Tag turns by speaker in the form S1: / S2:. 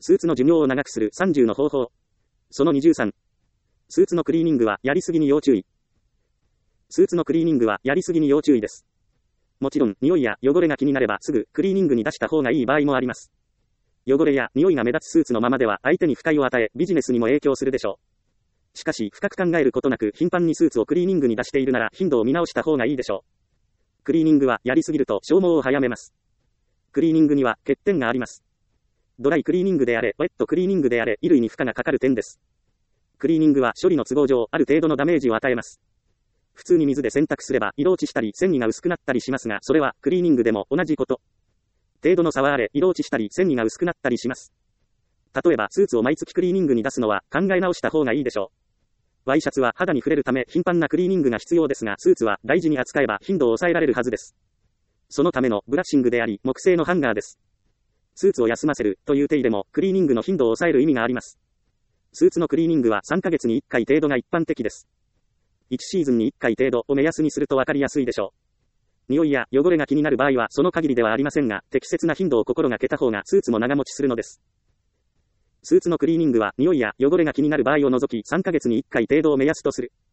S1: スーツの寿命を長くする30の方法。その23。スーツのクリーニングはやりすぎに要注意。スーツのクリーニングはやりすぎに要注意です。もちろん、匂いや汚れが気になればすぐクリーニングに出した方がいい場合もあります。汚れや匂いが目立つスーツのままでは相手に不快を与え、ビジネスにも影響するでしょう。しかし、深く考えることなく頻繁にスーツをクリーニングに出しているなら頻度を見直した方がいいでしょう。クリーニングはやりすぎると消耗を早めます。クリーニングには欠点があります。ドライクリーニングであれ、ウェットクリーニングであれ、衣類に負荷がかかる点です。クリーニングは処理の都合上、ある程度のダメージを与えます。普通に水で洗濯すれば色落ちしたり繊維が薄くなったりしますが、それはクリーニングでも同じこと。程度の差はあれ、色落ちしたり繊維が薄くなったりします。例えば、スーツを毎月クリーニングに出すのは考え直した方がいいでしょう。ワイシャツは肌に触れるため頻繁なクリーニングが必要ですが、スーツは大事に扱えば頻度を抑えられるはずです。そのためのブラッシングであり、木製のハンガーです。スーツを休ませるという手入れもクリーニングの頻度を抑える意味があります。スーツのクリーニングは3ヶ月に1回程度が一般的です。1シーズンに1回程度を目安にすると分かりやすいでしょう。匂いや汚れが気になる場合はその限りではありませんが、適切な頻度を心がけた方がスーツも長持ちするのです。スーツのクリーニングは匂いや汚れが気になる場合を除き3ヶ月に1回程度を目安とする。